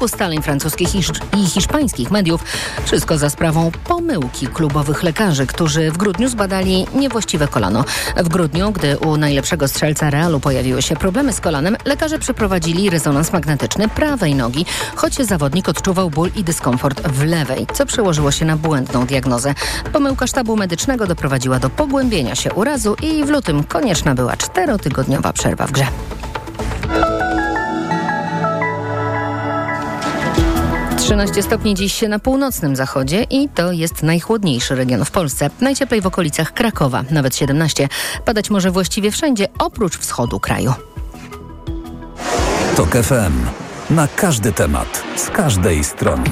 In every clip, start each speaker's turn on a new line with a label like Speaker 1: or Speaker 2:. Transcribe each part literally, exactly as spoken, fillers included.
Speaker 1: kilku ustaleń francuskich i hiszpańskich mediów. Wszystko za sprawą pomyłki klubowych lekarzy, którzy w grudniu zbadali niewłaściwe kolano. W grudniu, gdy u najlepszego strzelca Realu pojawiły się problemy z kolanem, lekarze przeprowadzili rezonans magnetyczny prawej nogi, choć zawodnik odczuwał ból i dyskomfort w lewej, co przełożyło się na błędną diagnozę. Pomyłka sztabu medycznego doprowadziła do pogłębienia się urazu i w lutym konieczna była czterotygodniowa przerwa w grze. trzynaście stopni dziś na północnym zachodzie i to jest najchłodniejszy region w Polsce. Najcieplej w okolicach Krakowa, nawet siedemnaście. Padać może właściwie wszędzie, oprócz wschodu kraju.
Speaker 2: TOK F M. Na każdy temat, z każdej strony.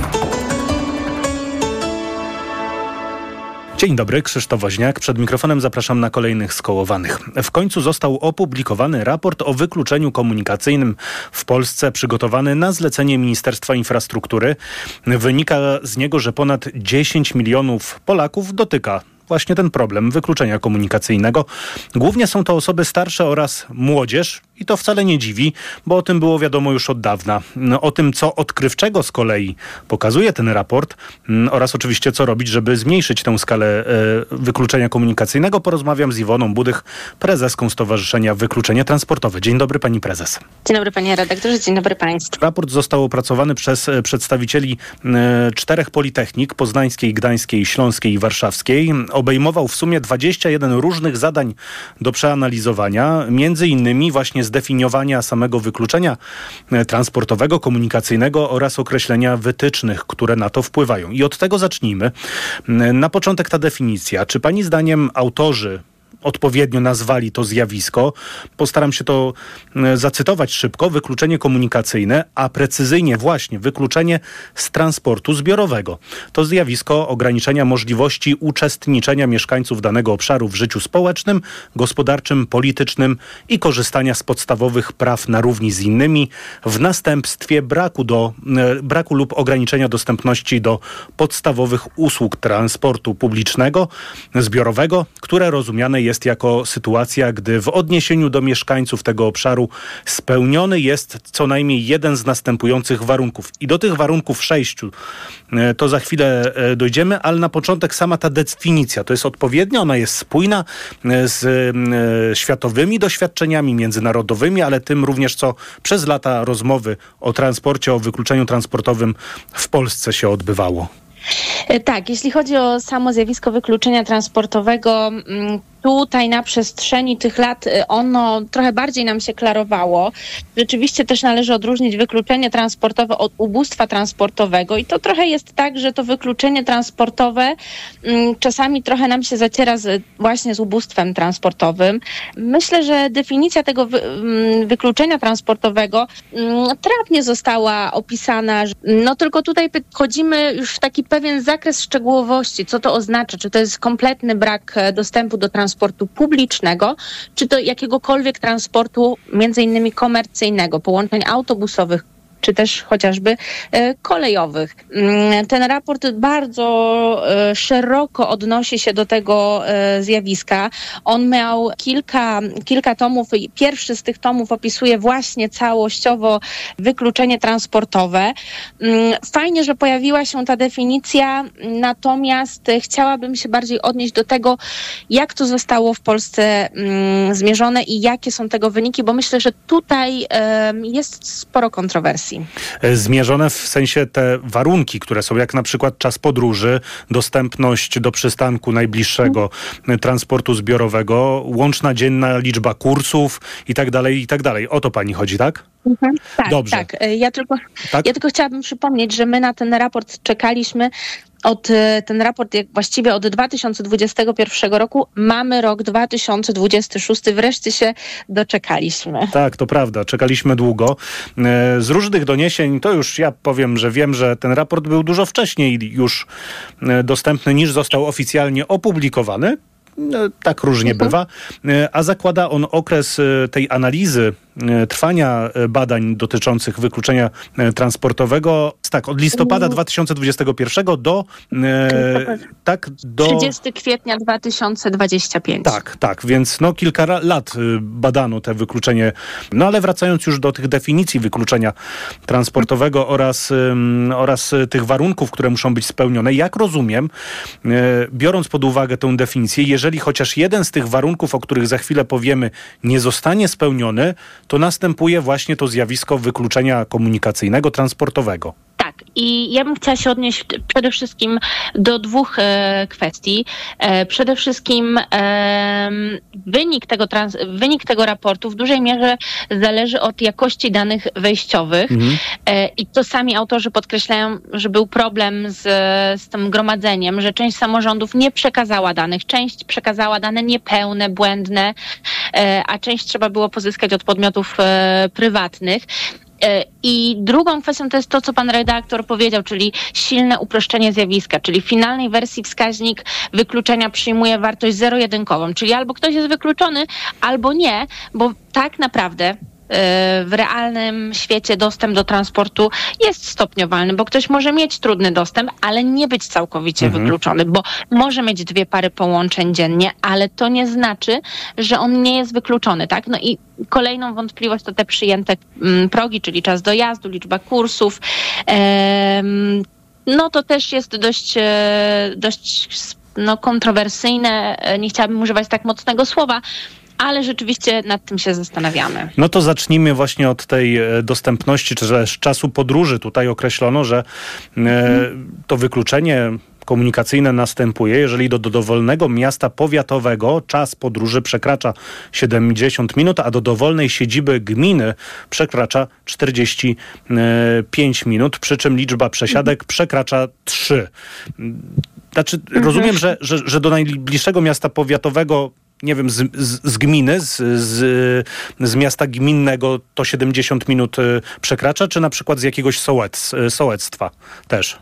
Speaker 3: Dzień dobry, Krzysztof Woźniak. Przed mikrofonem zapraszam na kolejnych skołowanych. W końcu został opublikowany raport o wykluczeniu komunikacyjnym w Polsce, przygotowany na zlecenie Ministerstwa Infrastruktury. Wynika z niego, że ponad dziesięć milionów Polaków dotyka właśnie ten problem wykluczenia komunikacyjnego. Głównie są to osoby starsze oraz młodzież i to wcale nie dziwi, bo o tym było wiadomo już od dawna. O tym, co odkrywczego z kolei pokazuje ten raport oraz oczywiście co robić, żeby zmniejszyć tę skalę wykluczenia komunikacyjnego, porozmawiam z Iwoną Budych, prezeską Stowarzyszenia Wykluczenie Transportowe. Dzień dobry, pani prezes.
Speaker 4: Dzień dobry, panie redaktorze, dzień dobry państwu.
Speaker 3: Raport został opracowany przez przedstawicieli czterech politechnik, poznańskiej, gdańskiej, śląskiej i warszawskiej. Obejmował w sumie dwadzieścia jeden różnych zadań do przeanalizowania, między innymi właśnie zdefiniowania samego wykluczenia transportowego, komunikacyjnego oraz określenia wytycznych, które na to wpływają. I od tego zacznijmy. Na początek ta definicja. Czy pani zdaniem autorzy odpowiednio nazwali to zjawisko? Postaram się to zacytować szybko. Wykluczenie komunikacyjne, a precyzyjnie właśnie wykluczenie z transportu zbiorowego. To zjawisko ograniczenia możliwości uczestniczenia mieszkańców danego obszaru w życiu społecznym, gospodarczym, politycznym i korzystania z podstawowych praw na równi z innymi w następstwie braku, do, braku lub ograniczenia dostępności do podstawowych usług transportu publicznego, zbiorowego, które rozumiane jest jest jako sytuacja, gdy w odniesieniu do mieszkańców tego obszaru spełniony jest co najmniej jeden z następujących warunków. I do tych warunków sześciu to za chwilę dojdziemy, ale na początek sama ta definicja to jest odpowiednia, ona jest spójna z światowymi doświadczeniami międzynarodowymi, ale tym również, co przez lata rozmowy o transporcie, o wykluczeniu transportowym w Polsce się odbywało.
Speaker 4: Tak, jeśli chodzi o samo zjawisko wykluczenia transportowego, tutaj na przestrzeni tych lat ono trochę bardziej nam się klarowało. Rzeczywiście też należy odróżnić wykluczenie transportowe od ubóstwa transportowego i to trochę jest tak, że to wykluczenie transportowe czasami trochę nam się zaciera z, właśnie z ubóstwem transportowym. Myślę, że definicja tego wy, wykluczenia transportowego trafnie została opisana. No tylko tutaj wchodzimy już w taki pewien zakres szczegółowości, co to oznacza, czy to jest kompletny brak dostępu do transportu publicznego, czy to jakiegokolwiek transportu, między innymi komercyjnego, połączeń autobusowych, czy też chociażby e, kolejowych. Ten raport bardzo e, szeroko odnosi się do tego e, zjawiska. On miał kilka, kilka tomów. Pierwszy z tych tomów opisuje właśnie całościowo wykluczenie transportowe. Fajnie, że pojawiła się ta definicja, natomiast chciałabym się bardziej odnieść do tego, jak to zostało w Polsce mm, zmierzone i jakie są tego wyniki, bo myślę, że tutaj e, jest sporo kontrowersji.
Speaker 3: Zmierzone w sensie te warunki, które są, jak na przykład czas podróży, dostępność do przystanku najbliższego transportu zbiorowego, łączna dzienna liczba kursów i tak dalej, i tak dalej. O to pani chodzi, tak?
Speaker 4: Mhm. Tak,
Speaker 3: Dobrze.
Speaker 4: tak. Ja tylko,
Speaker 3: tak.
Speaker 4: Ja tylko chciałabym przypomnieć, że my na ten raport czekaliśmy od, ten raport jak właściwie od dwa tysiące dwudziestego pierwszego roku, mamy rok dwa tysiące dwudziesty szósty, wreszcie się doczekaliśmy.
Speaker 3: Tak, to prawda, czekaliśmy długo. Z różnych doniesień, to już ja powiem, że wiem, że ten raport był dużo wcześniej już dostępny, niż został oficjalnie opublikowany. Tak różnie bywa, a zakłada on okres tej analizy trwania badań dotyczących wykluczenia transportowego, tak, od listopada dwa tysiące dwudziestego pierwszego do e, tak, do
Speaker 4: trzydziestego kwietnia dwa tysiące dwudziestego piątego.
Speaker 3: Tak, tak, więc no kilka lat badano te wykluczenie. No ale wracając już do tych definicji wykluczenia transportowego oraz, um, oraz tych warunków, które muszą być spełnione, jak rozumiem, e, biorąc pod uwagę tę definicję, jeżeli chociaż jeden z tych warunków, o których za chwilę powiemy, nie zostanie spełniony, to następuje właśnie to zjawisko wykluczenia komunikacyjnego, transportowego.
Speaker 4: Tak, i ja bym chciała się odnieść przede wszystkim do dwóch e, kwestii. E, przede wszystkim e, wynik, tego trans, wynik tego raportu w dużej mierze zależy od jakości danych wejściowych mhm. e, i to sami autorzy podkreślają, że był problem z, z tym gromadzeniem, że część samorządów nie przekazała danych, część przekazała dane niepełne, błędne, e, a część trzeba było pozyskać od podmiotów e, prywatnych. I drugą kwestią to jest to, co pan redaktor powiedział, czyli silne uproszczenie zjawiska, czyli w finalnej wersji wskaźnik wykluczenia przyjmuje wartość zero-jedynkową, czyli albo ktoś jest wykluczony, albo nie, bo tak naprawdę w realnym świecie dostęp do transportu jest stopniowalny, bo ktoś może mieć trudny dostęp, ale nie być całkowicie mhm. wykluczony, bo może mieć dwie pary połączeń dziennie, ale to nie znaczy, że on nie jest wykluczony, tak? No i kolejną wątpliwość to te przyjęte progi, czyli czas dojazdu, liczba kursów. No to też jest dość, dość no, kontrowersyjne, nie chciałabym używać tak mocnego słowa, ale rzeczywiście nad tym się zastanawiamy.
Speaker 3: No to zacznijmy właśnie od tej dostępności, czy też czasu podróży. Tutaj określono, że hmm. to wykluczenie komunikacyjne następuje, jeżeli do, do dowolnego miasta powiatowego czas podróży przekracza siedemdziesiąt minut, a do dowolnej siedziby gminy przekracza czterdzieści pięć minut, przy czym liczba przesiadek mhm. przekracza trzy. Znaczy, mhm. rozumiem, że, że, że do najbliższego miasta powiatowego nie wiem, z, z, z gminy, z, z, z miasta gminnego to siedemdziesiąt minut przekracza, czy na przykład z jakiegoś sołec, sołectwa też?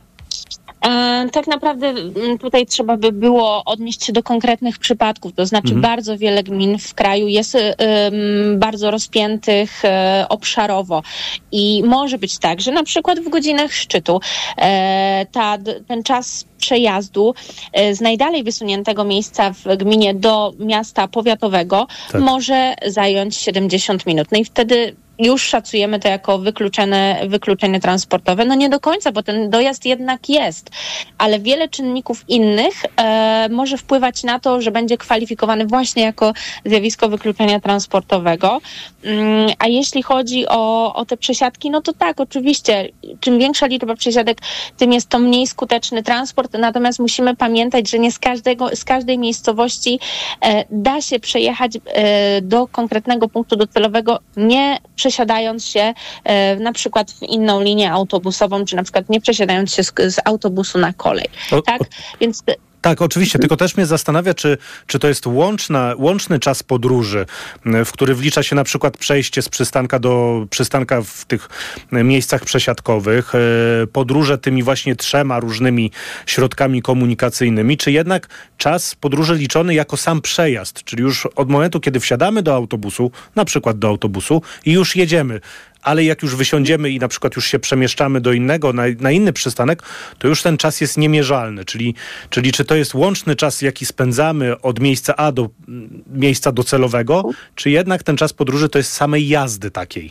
Speaker 4: E, tak naprawdę tutaj trzeba by było odnieść się do konkretnych przypadków, to znaczy mhm. bardzo wiele gmin w kraju jest y, y, bardzo rozpiętych y, obszarowo i może być tak, że na przykład w godzinach szczytu e, ta, ten czas przejazdu e, z najdalej wysuniętego miejsca w gminie do miasta powiatowego tak. może zająć siedemdziesiąt minut. No i wtedy już szacujemy to jako wykluczone, wykluczenie transportowe. No nie do końca, bo ten dojazd jednak jest, ale wiele czynników innych e, może wpływać na to, że będzie kwalifikowany właśnie jako zjawisko wykluczenia transportowego. Mm, a jeśli chodzi o, o te przesiadki, no to tak, oczywiście, czym większa liczba przesiadek, tym jest to mniej skuteczny transport, natomiast musimy pamiętać, że nie z każdego, z każdej miejscowości e, da się przejechać e, do konkretnego punktu docelowego, nie przesiadając się e, na przykład w inną linię autobusową, czy na przykład nie przesiadając się z, z autobusu na kolej. O, tak? O... Więc
Speaker 3: Tak, oczywiście, tylko też mnie zastanawia, czy, czy to jest łączna, łączny czas podróży, w który wlicza się na przykład przejście z przystanka do przystanka w tych miejscach przesiadkowych, podróże tymi właśnie trzema różnymi środkami komunikacyjnymi, czy jednak czas podróży liczony jako sam przejazd, czyli już od momentu, kiedy wsiadamy do autobusu, na przykład do autobusu i już jedziemy. Ale jak już wysiądziemy i na przykład już się przemieszczamy do innego, na, na inny przystanek, to już ten czas jest niemierzalny. Czyli, czyli czy to jest łączny czas, jaki spędzamy od miejsca A do miejsca docelowego, czy jednak ten czas podróży to jest samej jazdy takiej?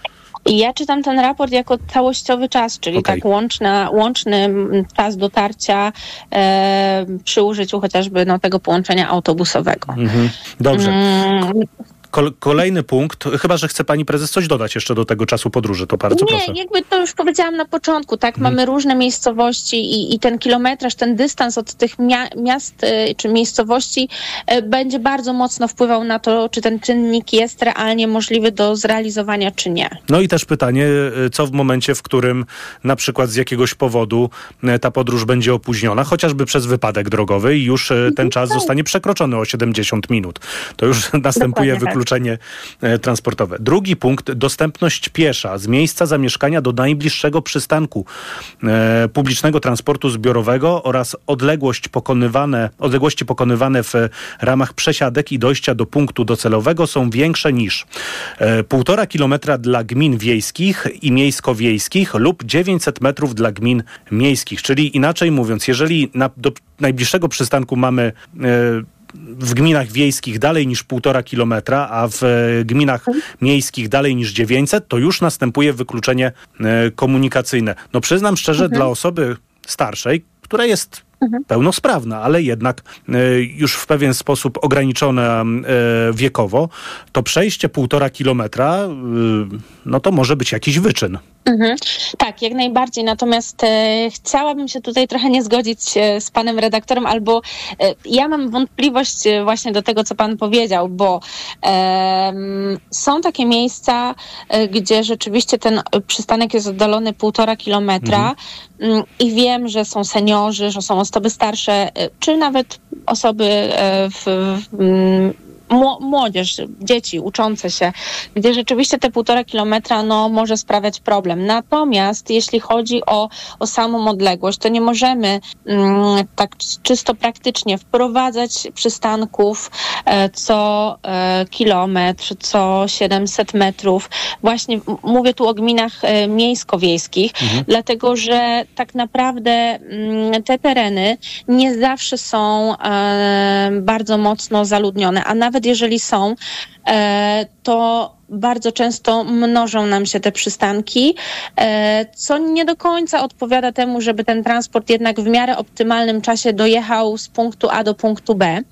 Speaker 4: Ja czytam ten raport jako całościowy czas, czyli okay. tak łączna, łączny czas dotarcia e, przy użyciu chociażby no, tego połączenia autobusowego. Mhm.
Speaker 3: Dobrze. Mm. Kolejny punkt, chyba że chce pani prezes coś dodać jeszcze do tego czasu podróży, to bardzo
Speaker 4: Nie,
Speaker 3: proszę.
Speaker 4: Nie, jakby to już powiedziałam na początku, tak, hmm. mamy różne miejscowości i, i ten kilometraż, ten dystans od tych mia- miast y, czy miejscowości y, będzie bardzo mocno wpływał na to, czy ten czynnik jest realnie możliwy do zrealizowania, czy nie.
Speaker 3: No i też pytanie, co w momencie, w którym na przykład z jakiegoś powodu ta podróż będzie opóźniona, chociażby przez wypadek drogowy i już ten czas zostanie przekroczony o siedemdziesiąt minut. To już następuje wykluczenie wykluczenie e, transportowe. Drugi punkt, dostępność piesza z miejsca zamieszkania do najbliższego przystanku e, publicznego transportu zbiorowego oraz odległość pokonywane, odległości pokonywane w ramach przesiadek i dojścia do punktu docelowego są większe niż e, półtora kilometra dla gmin wiejskich i miejsko-wiejskich lub dziewięćset metrów dla gmin miejskich. Czyli inaczej mówiąc, jeżeli na, do najbliższego przystanku mamy e, w gminach wiejskich dalej niż półtora kilometra, a w gminach miejskich dalej niż dziewięćset, to już następuje wykluczenie e, komunikacyjne. No przyznam szczerze, mhm. dla osoby starszej, która jest mhm. pełnosprawna, ale jednak e, już w pewien sposób ograniczona e, wiekowo, to przejście półtora kilometra, e, no to może być jakiś wyczyn.
Speaker 4: Mhm. Tak, jak najbardziej. Natomiast e, chciałabym się tutaj trochę nie zgodzić e, z panem redaktorem, albo e, ja mam wątpliwość e, właśnie do tego, co pan powiedział, bo e, są takie miejsca, e, gdzie rzeczywiście ten przystanek jest oddalony półtora kilometra mhm. i wiem, że są seniorzy, że są osoby starsze, e, czy nawet osoby e, w, w młodzież, dzieci uczące się, gdzie rzeczywiście te półtora kilometra no, może sprawiać problem. Natomiast jeśli chodzi o, o samą odległość, to nie możemy mm, tak czysto praktycznie wprowadzać przystanków e, co e, kilometr, co siedemset metrów. Właśnie mówię tu o gminach e, miejsko-wiejskich, mhm. dlatego że tak naprawdę mm, te tereny nie zawsze są e, bardzo mocno zaludnione, a nawet jeżeli są, to bardzo często mnożą nam się te przystanki, co nie do końca odpowiada temu, żeby ten transport jednak w miarę optymalnym czasie dojechał z punktu A do punktu B.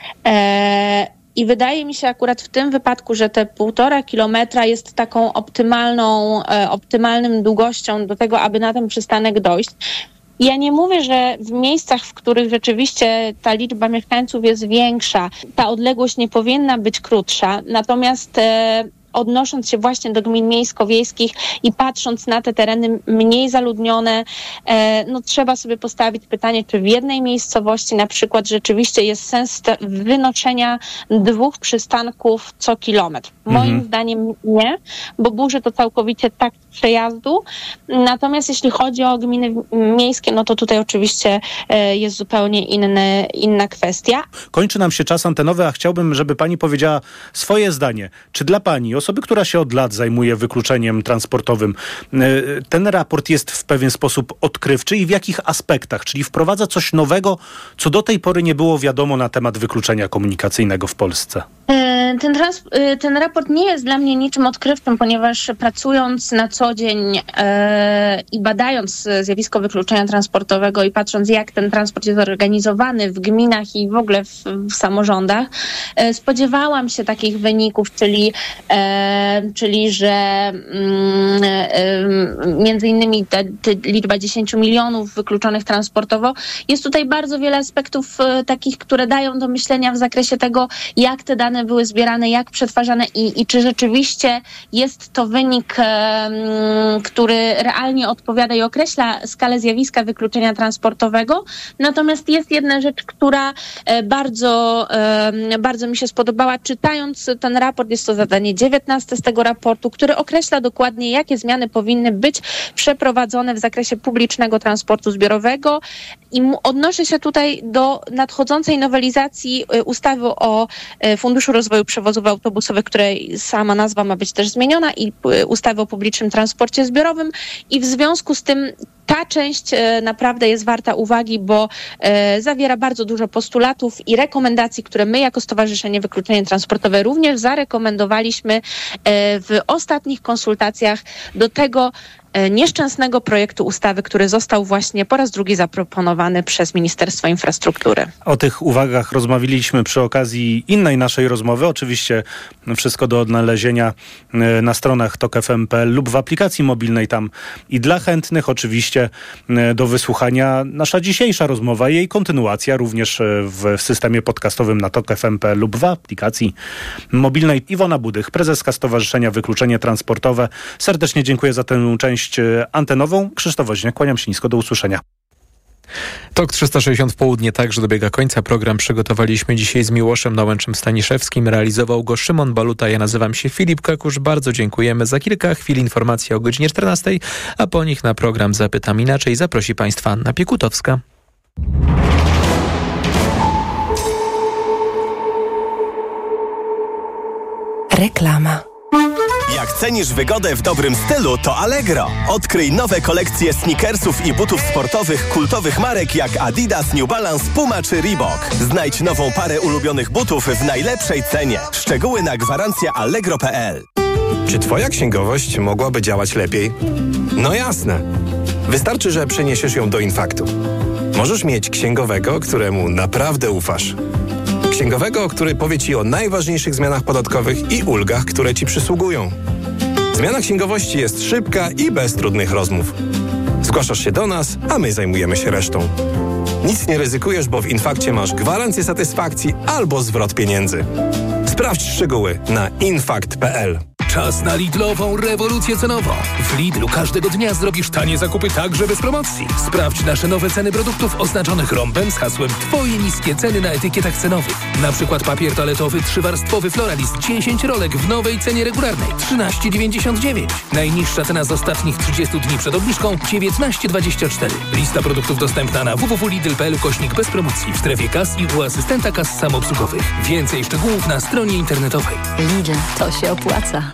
Speaker 4: I wydaje mi się akurat w tym wypadku, że te półtora kilometra jest taką optymalną, optymalnym długością do tego, aby na ten przystanek dojść. Ja nie mówię, że w miejscach, w których rzeczywiście ta liczba mieszkańców jest większa, ta odległość nie powinna być krótsza, natomiast e, odnosząc się właśnie do gmin miejsko-wiejskich i patrząc na te tereny mniej zaludnione, e, no trzeba sobie postawić pytanie, czy w jednej miejscowości na przykład rzeczywiście jest sens wynoszenia dwóch przystanków co kilometr. Moim mhm. zdaniem nie, bo burzy to całkowicie takt przejazdu. Natomiast jeśli chodzi o gminy miejskie, no to tutaj oczywiście e, jest zupełnie inny, inna kwestia.
Speaker 3: Kończy nam się czas antenowy, a chciałbym, żeby pani powiedziała swoje zdanie. Czy dla pani, osoby, która się od lat zajmuje wykluczeniem transportowym, ten raport jest w pewien sposób odkrywczy i w jakich aspektach? Czyli wprowadza coś nowego, co do tej pory nie było wiadomo na temat wykluczenia komunikacyjnego w Polsce?
Speaker 4: Ten, trans, ten raport nie jest dla mnie niczym odkrywczym, ponieważ pracując na co dzień e, i badając zjawisko wykluczenia transportowego i patrząc, jak ten transport jest organizowany w gminach i w ogóle w, w samorządach, e, spodziewałam się takich wyników, czyli, e, czyli że mm, e, między innymi ta, ta liczba dziesięć milionów wykluczonych transportowo. Jest tutaj bardzo wiele aspektów e, takich, które dają do myślenia w zakresie tego, jak te dane były zbierane, jak przetwarzane i, i czy rzeczywiście jest to wynik, e, który realnie odpowiada i określa skalę zjawiska wykluczenia transportowego. Natomiast jest jedna rzecz, która e, bardzo, e, bardzo mi się spodobała. Czytając ten raport, jest to zadanie dziewiętnaste z tego raportu, który określa dokładnie, jakie zmiany powinny być przeprowadzone w zakresie publicznego transportu zbiorowego. I odnoszę się tutaj do nadchodzącej nowelizacji ustawy o Funduszu Rozwoju Przewozów Autobusowych, której sama nazwa ma być też zmieniona, i ustawy o publicznym transporcie zbiorowym. I w związku z tym ta część naprawdę jest warta uwagi, bo zawiera bardzo dużo postulatów i rekomendacji, które my jako Stowarzyszenie Wykluczenie Transportowe również zarekomendowaliśmy w ostatnich konsultacjach do tego nieszczęsnego projektu ustawy, który został właśnie po raz drugi zaproponowany przez Ministerstwo Infrastruktury.
Speaker 3: O tych uwagach rozmawialiśmy przy okazji innej naszej rozmowy. Oczywiście wszystko do odnalezienia na stronach tok f m kropka p l lub w aplikacji mobilnej tam i dla chętnych oczywiście do wysłuchania nasza dzisiejsza rozmowa i jej kontynuacja również w systemie podcastowym na tok f m kropka p l lub w aplikacji mobilnej. Iwona Budych, prezeska Stowarzyszenia Wykluczenie Transportowe. Serdecznie dziękuję za tę część antenową. Krzysztof Woźniak, kłaniam się nisko, do usłyszenia.
Speaker 5: Tok trzysta sześćdziesiąt w południe także dobiega końca. Program przygotowaliśmy dzisiaj z Miłoszem Nałęczem-Staniszewskim. Realizował go Szymon Baluta. Ja nazywam się Filip Kakusz. Bardzo dziękujemy. Za kilka chwil informacje o godzinie czternastej, a po nich na program Zapytam Inaczej zaprosi Państwa Anna Piekutowska.
Speaker 6: Reklama.
Speaker 7: Jak cenisz wygodę w dobrym stylu, to Allegro. Odkryj nowe kolekcje sneakersów i butów sportowych kultowych marek jak Adidas, New Balance, Puma czy Reebok. Znajdź nową parę ulubionych butów w najlepszej cenie. Szczegóły na gwarancja allegro kropka p l.
Speaker 8: Czy twoja księgowość mogłaby działać lepiej? No jasne. Wystarczy, że przeniesiesz ją do Infaktu. Możesz mieć księgowego, któremu naprawdę ufasz. Księgowego, który powie Ci o najważniejszych zmianach podatkowych i ulgach, które Ci przysługują. Zmiana księgowości jest szybka i bez trudnych rozmów. Zgłaszasz się do nas, a my zajmujemy się resztą. Nic nie ryzykujesz, bo w Infakcie masz gwarancję satysfakcji albo zwrot pieniędzy. Sprawdź szczegóły na infakt kropka p l.
Speaker 9: Czas na Lidlową rewolucję cenową. W Lidlu każdego dnia zrobisz tanie zakupy także bez promocji. Sprawdź nasze nowe ceny produktów oznaczonych rąbem z hasłem Twoje niskie ceny na etykietach cenowych. Na przykład papier toaletowy trzywarstwowy Floralist dziesięć rolek w nowej cenie regularnej trzynaście dziewięćdziesiąt dziewięć. Najniższa cena z ostatnich trzydziestu dni przed obniżką dziewiętnaście dwadzieścia cztery. Lista produktów dostępna na w w w kropka lidl kropka p l kośnik bez promocji w strefie kas i u asystenta kas samoobsługowych. Więcej szczegółów na stronie internetowej.
Speaker 1: Lidl, to się opłaca.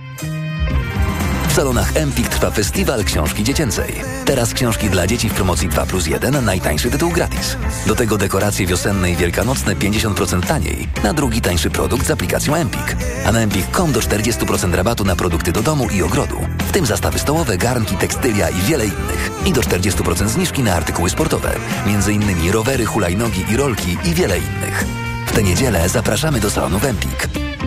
Speaker 10: W salonach Empik trwa festiwal książki dziecięcej. Teraz książki dla dzieci w promocji dwa plus jeden, najtańszy tytuł gratis. Do tego dekoracje wiosenne i wielkanocne pięćdziesiąt procent taniej. Na drugi tańszy produkt z aplikacją Empik. A na empik kropka com do czterdzieści procent rabatu na produkty do domu i ogrodu. W tym zastawy stołowe, garnki, tekstylia i wiele innych. I do czterdzieści procent zniżki na artykuły sportowe. Między innymi rowery, hulajnogi i rolki i wiele innych. W tę niedzielę zapraszamy do salonów Empik.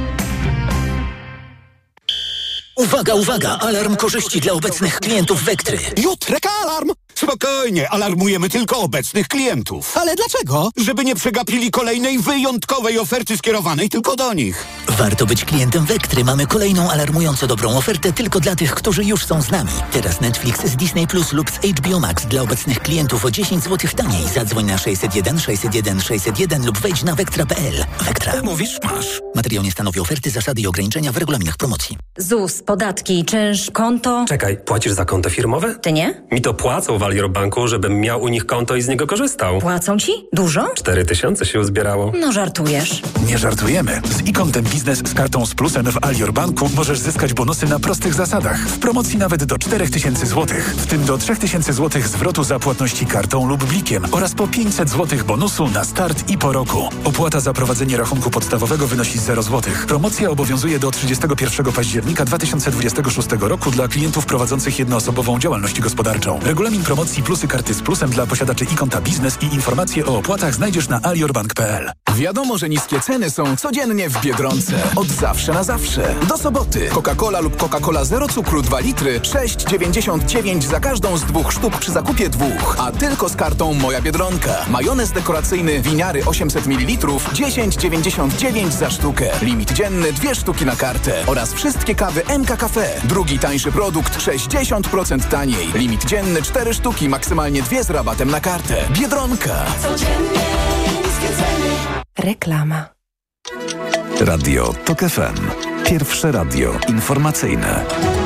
Speaker 11: Uwaga, uwaga! Alarm korzyści dla obecnych klientów Vectry.
Speaker 12: Jutrek alarm! Spokojnie, alarmujemy tylko obecnych klientów.
Speaker 11: Ale dlaczego?
Speaker 12: Żeby nie przegapili kolejnej wyjątkowej oferty skierowanej tylko do nich.
Speaker 11: Warto być klientem Vectry. Mamy kolejną alarmująco dobrą ofertę tylko dla tych, którzy już są z nami. Teraz Netflix z Disney Plus lub z H B O Max dla obecnych klientów o dziesięć złotych taniej. Zadzwoń na sześćset jeden sześćset jeden sześćset jeden lub wejdź na vectra kropka p l. Vectra.
Speaker 12: Mówisz, masz.
Speaker 11: Materiał nie stanowi oferty, zasady i ograniczenia w regulaminach promocji.
Speaker 13: Z U S, podatki, czynsz, konto.
Speaker 14: Czekaj, płacisz za konto firmowe?
Speaker 13: Ty nie?
Speaker 14: Mi to płacą w Alior Banku, żebym miał u nich konto i z niego korzystał.
Speaker 13: Płacą ci? Dużo?
Speaker 14: Cztery tysiące się uzbierało.
Speaker 13: No żartujesz.
Speaker 2: Nie żartujemy. Z e-kontem biznes z kartą z plusem w Alior Banku możesz zyskać bonusy na prostych zasadach. W promocji nawet do cztery tysiące złotych. W tym do trzy tysiące złotych zwrotu za płatności kartą lub blikiem oraz po pięćset złotych bonusu na start i po roku. Opłata za prowadzenie rachunku podstawowego wynosi zero złotych. Promocja obowiązuje do trzydziestego pierwszego października dwa tysiące dwudziestego szóstego roku dla klientów prowadzących jednoosobową działalność gospodarczą. Regulamin promocji plusy karty z plusem dla posiadaczy e-konta biznes i informacje o opłatach znajdziesz na aliorbank kropka p l.
Speaker 15: Wiadomo, że niskie ceny są codziennie w Biedronce. Od zawsze na zawsze. Do soboty. Coca-Cola lub Coca-Cola zero cukru dwa litry sześć dziewięćdziesiąt dziewięć za każdą z dwóch sztuk przy zakupie dwóch. A tylko z kartą Moja Biedronka. Majonez dekoracyjny Winiary osiemset mililitrów dziesięć dziewięćdziesiąt dziewięć za sztukę. Limit dzienny dwie sztuki na kartę. Oraz wszystkie kawy M K Cafe. Drugi tańszy produkt sześćdziesiąt procent taniej. Limit dzienny cztery sztuki, maksymalnie dwie z rabatem na kartę. Biedronka. Codziennie niskie ceny.
Speaker 6: Reklama.
Speaker 2: Radio Tok F M. Pierwsze radio informacyjne.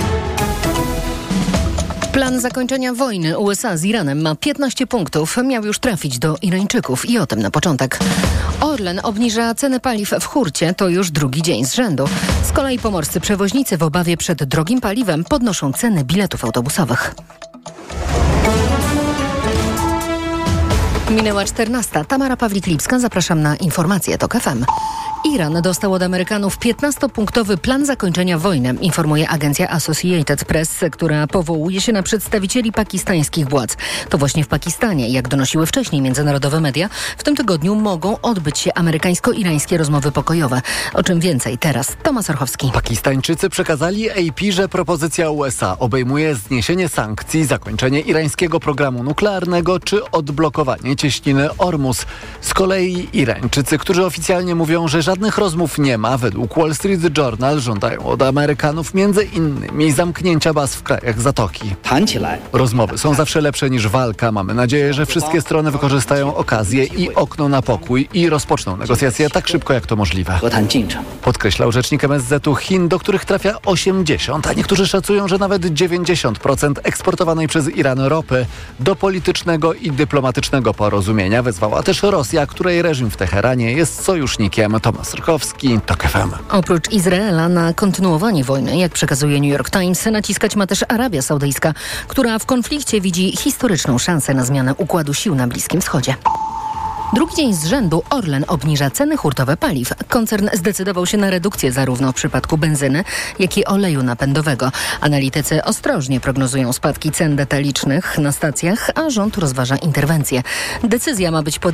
Speaker 1: Plan zakończenia wojny U S A z Iranem ma piętnaście punktów. Miał już trafić do Irańczyków i o tym na początek. Orlen obniża ceny paliw w hurcie. To już drugi dzień z rzędu. Z kolei pomorscy przewoźnicy w obawie przed drogim paliwem podnoszą ceny biletów autobusowych. Minęła czternasta. Tamara Pawlik-Lipska. Zapraszam na informacje Tok F M. Iran dostał od Amerykanów piętnastopunktowy plan zakończenia wojny, informuje agencja Associated Press, która powołuje się na przedstawicieli pakistańskich władz. To właśnie w Pakistanie, jak donosiły wcześniej międzynarodowe media, w tym tygodniu mogą odbyć się amerykańsko-irańskie rozmowy pokojowe. O czym więcej teraz Tomasz Orchowski.
Speaker 16: Pakistańczycy przekazali A P, że propozycja U S A obejmuje zniesienie sankcji, zakończenie irańskiego programu nuklearnego czy odblokowanie otworzenie cieśniny Ormus. Z kolei Irańczycy, którzy oficjalnie mówią, że żadnych rozmów nie ma, według Wall Street Journal żądają od Amerykanów między innymi zamknięcia baz w krajach Zatoki. Rozmowy są zawsze lepsze niż walka. Mamy nadzieję, że wszystkie strony wykorzystają okazję i okno na pokój i rozpoczną negocjacje tak szybko, jak to możliwe. Podkreślał rzecznik M S Z u Chin, do których trafia osiemdziesiąt, a niektórzy szacują, że nawet dziewięćdziesiąt procent eksportowanej przez Iran ropy. Do politycznego i dyplomatycznego porozumienia wezwała też Rosja, której reżim w Teheranie jest sojusznikiem. Tomasz Rykowski, TOK F M.
Speaker 1: Oprócz Izraela na kontynuowanie wojny, jak przekazuje New York Times, naciskać ma też Arabia Saudyjska, która w konflikcie widzi historyczną szansę na zmianę układu sił na Bliskim Wschodzie. Drugi dzień z rzędu Orlen obniża ceny hurtowe paliw. Koncern zdecydował się na redukcję zarówno w przypadku benzyny, jak i oleju napędowego. Analitycy ostrożnie prognozują spadki cen detalicznych na stacjach, a rząd rozważa interwencję. Decyzja ma być podjęta